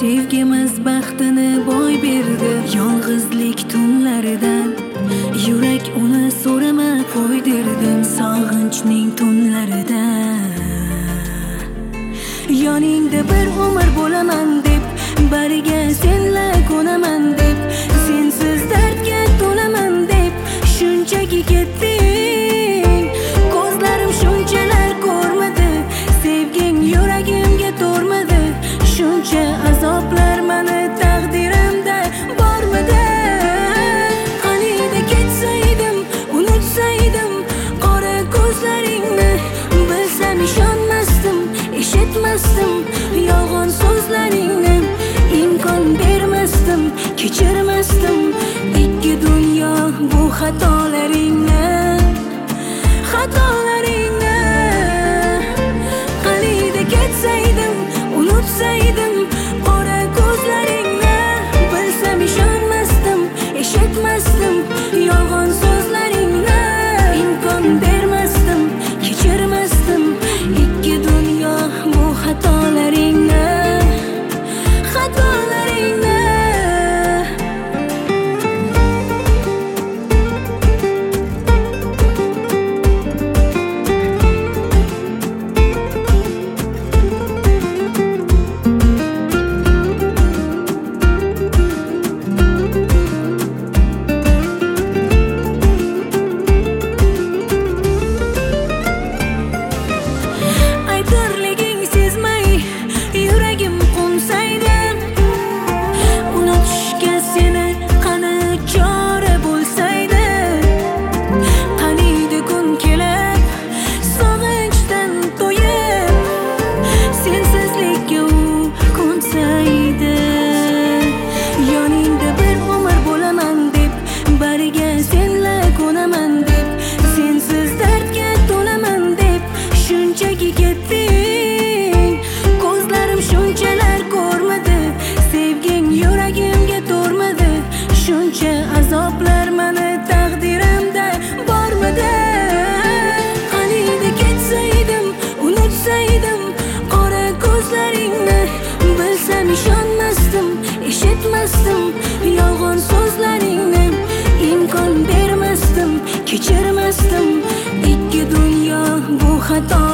Sevgimiz baxtini boy berdi yolg'izlik tunlaridan. Yurak uni so'rama qo'ydirdim sog'inchning tunlarida. Yoningda bir umr bo'laman deb, bariga senla ko'naman deb, sensiz dardga to'laman deb shunchaki ketding. Ko'zlarim shunchalar ko'rmadi, sevging yuragimga to'rmadi. Shuncha azoblar mani taqdirimda bormidi. Qaniydi ketsaydim, unutsaydim qora ko'zlaringni, bilsam ishonmasdim, eshitmasdim yolg'on so'zlaringni, imkon bermasdim, kechirmasdim ikki dunyo bu xatolaringni. Qaniydi ketsaydim, unutsaydim qora ko'zlaringni, bilsam ishonmasdim, eshitmasdim yolg'on so'zlaringni, imkon bermasdim, kechirmasdim ikki dunyo bu xatolaringni. Azoblar mani taqdirimda bormidi. Qaniydi ketsaydim, unutsaydim qora ko'zlaringni, bilsam ishonmasdim, eshitmasdim yolg'on so'zlaringni, imkon bermasdim, kechirmasdim ikki dunyo bu xato